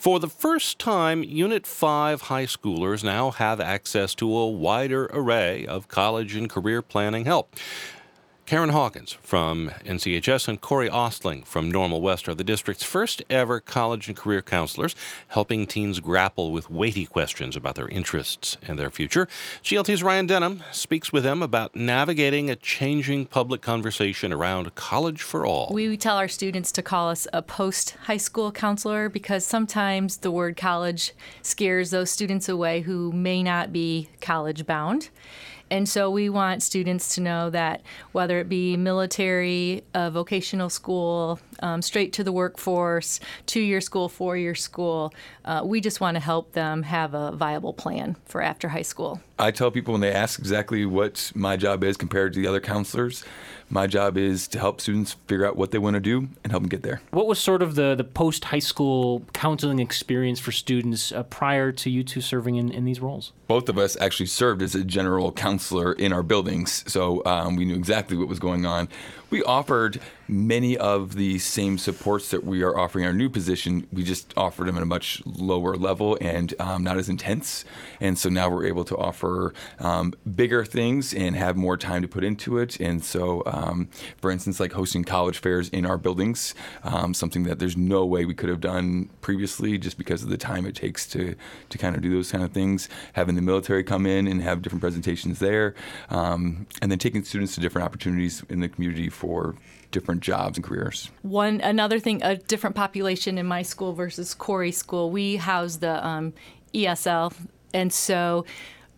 For the first time, Unit 5 high schoolers now have access to a wider array of college and career planning help. Karen Hawkins from NCHS and Corey Ostling from Normal West are the district's first ever college and career counselors, helping teens grapple with weighty questions about their interests and their future. GLT's Ryan Denham speaks with them about navigating a changing public conversation around college for all. We tell our students to call us a post-high school counselor because sometimes the word college scares those students away who may not be college bound. And so we want students to know that whether it be military, vocational school, straight to the workforce, 2-year school, 4-year school, we just want to help them have a viable plan for after high school. I tell people when they ask exactly what my job is compared to the other counselors, my job is to help students figure out what they want to do and help them get there. What was sort of the post-high school counseling experience for students prior to you two serving in these roles? Both of us actually served as a general counselor in our buildings, so we knew exactly what was going on. We offered many of the same supports that we are offering our new position. We just offered them at a much lower level and not as intense. And so now we're able to offer bigger things and have more time to put into it. And so, for instance, like hosting college fairs in our buildings, something that there's no way we could have done previously just because of the time it takes to kind of do those kind of things. Having the military come in and have different presentations there, and then taking students to different opportunities in the community for different jobs and careers. Another thing, a different population in my school versus Corey's school. We house the ESL, and so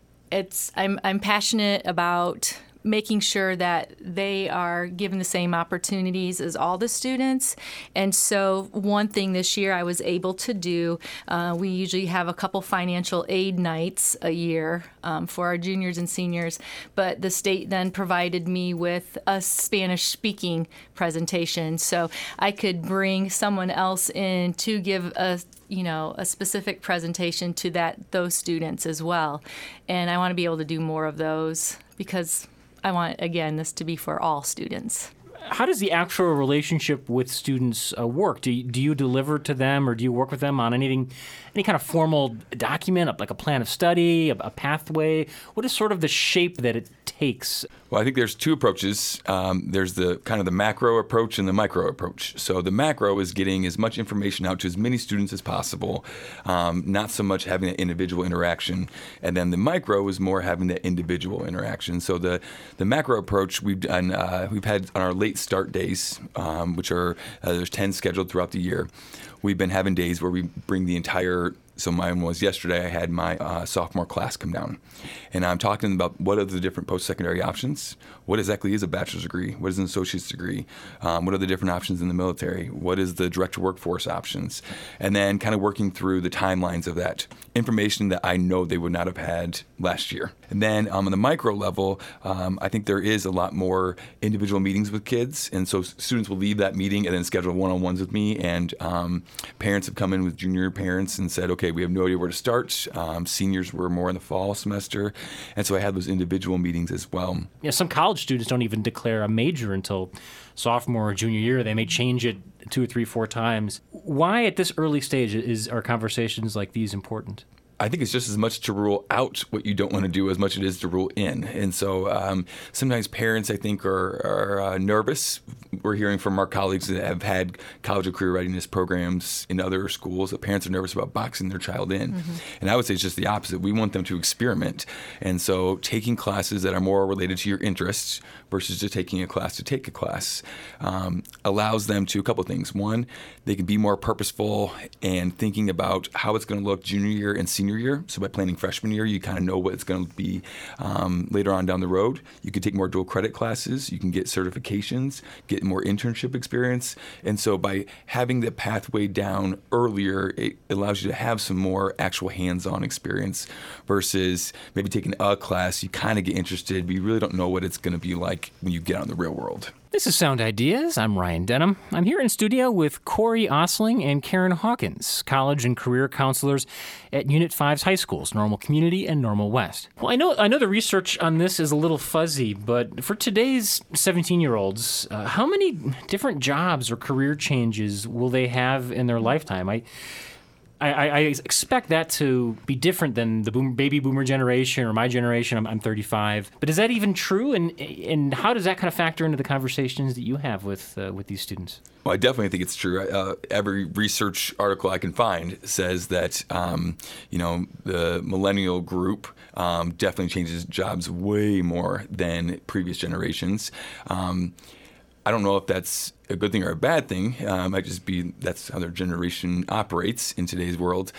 I'm passionate about making sure that they are given the same opportunities as all the students. And so one thing this year I was able to do, we usually have a couple financial aid nights a year for our juniors and seniors, but the state then provided me with a Spanish speaking presentation. So I could bring someone else in to give a specific presentation to those students as well. And I want to be able to do more of those because I want, again, this to be for all students. How does the actual relationship with students work? Do you deliver to them, or do you work with them on any kind of formal document, like a plan of study, a pathway? What is sort of the shape that it takes? Well, I think there's two approaches. There's the kind of the macro approach and the micro approach. So the macro is getting as much information out to as many students as possible, not so much having that individual interaction. And then the micro is more having that individual interaction. So the macro approach we've had on our late start days, which are there's 10 scheduled throughout the year. We've been having days where we bring the entire. So mine was yesterday. I had my sophomore class come down, and I'm talking about what are the different post-secondary options. What exactly is a bachelor's degree? What is an associate's degree? What are the different options in the military? What is the direct workforce options? And then kind of working through the timelines of that information that I know they would not have had last year. And then on the micro level, I think there is a lot more individual meetings with kids, and so students will leave that meeting and then schedule one-on-ones with me. And parents have come in with junior parents and said, okay, we have no idea where to start. Seniors were more in the fall semester. And so I had those individual meetings as well. Yeah, some college students don't even declare a major until sophomore or junior year. They may change it 2 or 3, 4 times. Why at this early stage are conversations like these important? I think it's just as much to rule out what you don't want to do as much as it is to rule in. And so sometimes parents, I think, are nervous. We're hearing from our colleagues that have had college or career readiness programs in other schools that parents are nervous about boxing their child in. Mm-hmm. And I would say it's just the opposite. We want them to experiment. And so taking classes that are more related to your interests versus just taking a class to take a class allows them to a couple of things. One, they can be more purposeful and thinking about how it's going to look junior year and senior year. So by planning freshman year, you kind of know what it's going to be later on down the road. You can take more dual credit classes. You can get certifications, get more internship experience. And so by having the pathway down earlier, it allows you to have some more actual hands-on experience versus maybe taking a class, you kind of get interested, but you really don't know what it's going to be like when you get out in the real world. This is Sound Ideas. I'm Ryan Denham. I'm here in studio with Corey Ostling and Karen Hawkins, college and career counselors at Unit 5's high schools, Normal Community and Normal West. Well, I know the research on this is a little fuzzy, but for today's 17-year-olds, how many different jobs or career changes will they have in their lifetime? I expect that to be different than the baby boomer generation or my generation. I'm 35. But is that even true? And how does that kind of factor into the conversations that you have with these students? Well, I definitely think it's true. Every research article I can find says that, the millennial group definitely changes jobs way more than previous generations. I don't know if that's a good thing or a bad thing. Might just be that's how their generation operates in today's world.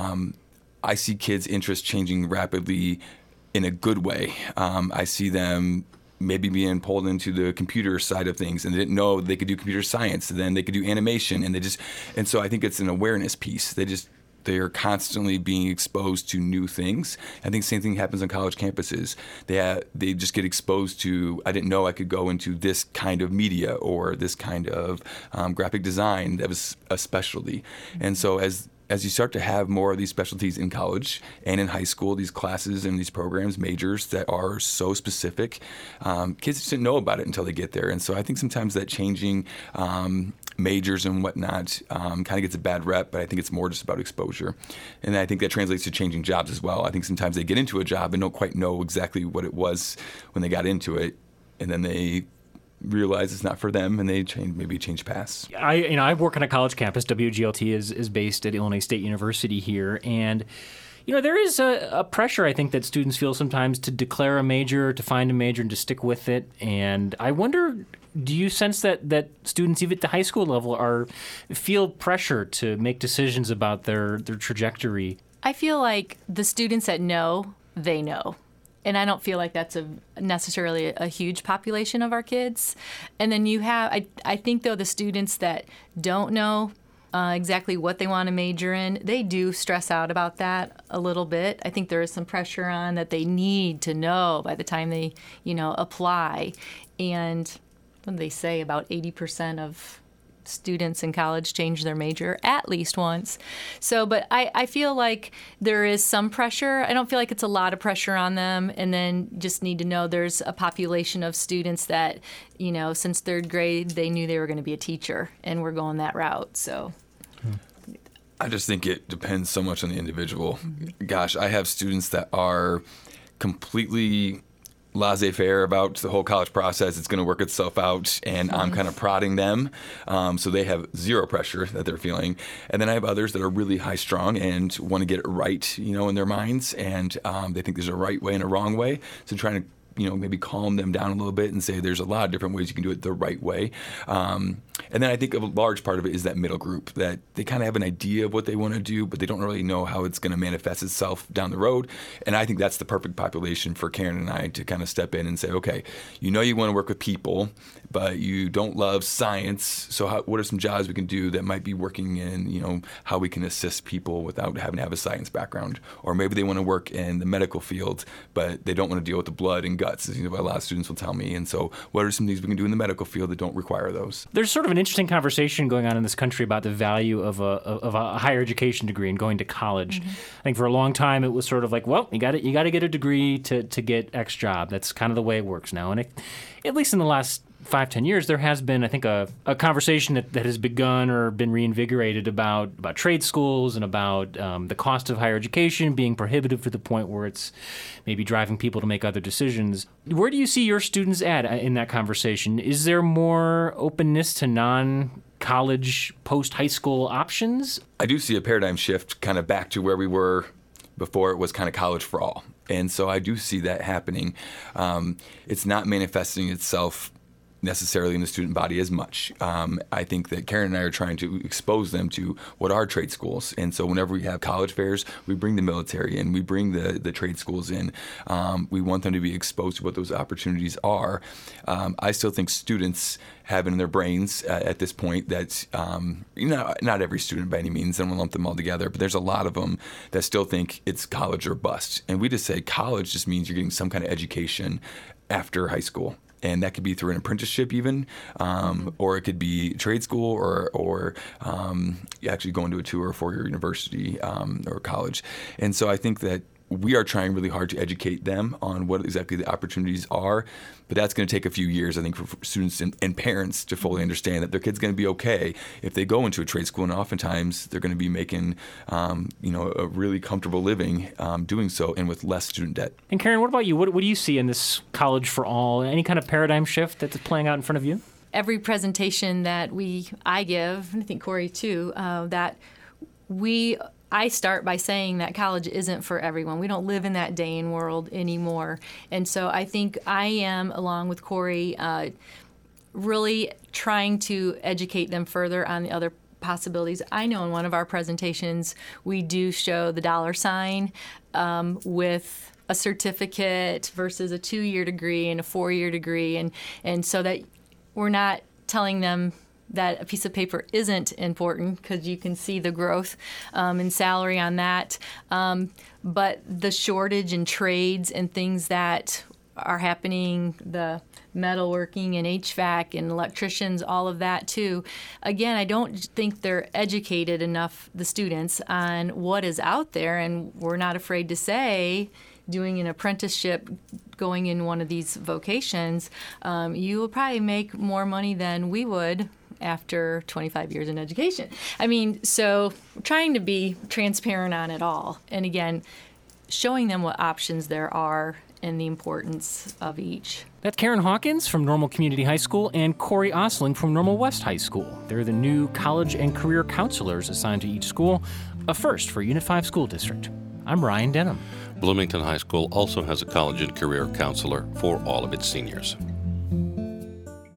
I see kids' interests changing rapidly in a good way. I see them maybe being pulled into the computer side of things, and they didn't know they could do computer science. Then they could do animation, and so I think it's an awareness piece. They are constantly being exposed to new things. I think the same thing happens on college campuses. They just get exposed to, I didn't know I could go into this kind of media or this kind of graphic design that was a specialty. And so as you start to have more of these specialties in college and in high school, these classes and these programs, majors that are so specific, kids just didn't know about it until they get there. And so I think sometimes that changing majors and whatnot kind of gets a bad rep, but I think it's more just about exposure. And I think that translates to changing jobs as well. I think sometimes they get into a job and don't quite know exactly what it was when they got into it, and then they realize it's not for them, and they change paths. I work on a college campus. WGLT is based at Illinois State University here, and there is a pressure, I think, that students feel sometimes to declare a major, to find a major, and to stick with it. And I wonder, do you sense that students, even at the high school level, feel pressure to make decisions about their trajectory? I feel like the students that know, they know. And I don't feel like that's necessarily a huge population of our kids. And then you have, I think, though, the students that don't know exactly what they want to major in, they do stress out about that a little bit. I think there is some pressure on that they need to know by the time they, apply. And what do they say? About 80% of students in college change their major at least once. So, but I feel like there is some pressure. I don't feel like it's a lot of pressure on them. And then just need to know there's a population of students that, since third grade, they knew they were going to be a teacher, and we're going that route. So I just think it depends so much on the individual. Gosh, I have students that are completely laissez-faire about the whole college process. It's going to work itself out, and I'm kind of prodding them. So they have zero pressure that they're feeling. And then I have others that are really high-strung and want to get it right, in their minds, and they think there's a right way and a wrong way. So trying to maybe calm them down a little bit and say there's a lot of different ways you can do it the right way. And then I think a large part of it is that middle group, that they kind of have an idea of what they want to do, but they don't really know how it's going to manifest itself down the road. And I think that's the perfect population for Karen and I to kind of step in and say, okay, you want to work with people, but you don't love science. So what are some jobs we can do that might be working in, how we can assist people without having to have a science background? Or maybe they want to work in the medical field, but they don't want to deal with the blood and guts, as a lot of students will tell me. And so what are some things we can do in the medical field that don't require those? There's sort of an interesting conversation going on in this country about the value of a higher education degree and going to college. Mm-hmm. I think for a long time it was sort of like, well, you got to get a degree to get X job. That's kind of the way it works now. And at least in the last 5-10 years, there has been, I think, a conversation that has begun or been reinvigorated about trade schools and about the cost of higher education being prohibitive to the point where it's maybe driving people to make other decisions. Where do you see your students at in that conversation? Is there more openness to non-college, post-high school options? I do see a paradigm shift kind of back to where we were before it was kind of college for all. And so I do see that happening. It's not manifesting itself necessarily in the student body as much. I think that Karen and I are trying to expose them to what are trade schools. And so whenever we have college fairs, we bring the military in, we bring the trade schools in. We want them to be exposed to what those opportunities are. I still think students have it in their brains at this point that, not every student by any means, and we'll lump them all together, but there's a lot of them that still think it's college or bust. And we just say college just means you're getting some kind of education after high school. And that could be through an apprenticeship even, or it could be trade school or actually going to a 2 or 4 year university or college. And so I think that we are trying really hard to educate them on what exactly the opportunities are. But that's going to take a few years, I think, for students and parents to fully understand that their kid's going to be okay if they go into a trade school. And oftentimes they're going to be making, a really comfortable living doing so, and with less student debt. And Karen, what about you? What do you see in this College for All? Any kind of paradigm shift that's playing out in front of you? Every presentation that I give, and I think Corey too, I start by saying that college isn't for everyone. We don't live in that day and world anymore. And so I think I am, along with Corey, really trying to educate them further on the other possibilities. I know in one of our presentations, we do show the dollar sign with a certificate versus a 2-year degree and a 4-year degree. And so that we're not telling them that a piece of paper isn't important, because you can see the growth in salary on that. But the shortage in trades and things that are happening, the metalworking and HVAC and electricians, all of that too. Again, I don't think they're educated enough, the students, on what is out there, and we're not afraid to say, doing an apprenticeship, going in one of these vocations, you will probably make more money than we would after 25 years in education. I mean, so trying to be transparent on it all. And again, showing them what options there are and the importance of each. That's Karen Hawkins from Normal Community High School and Corey Osling from Normal West High School. They're the new college and career counselors assigned to each school, a first for Unit 5 School District. I'm Ryan Denham. Bloomington High School also has a college and career counselor for all of its seniors.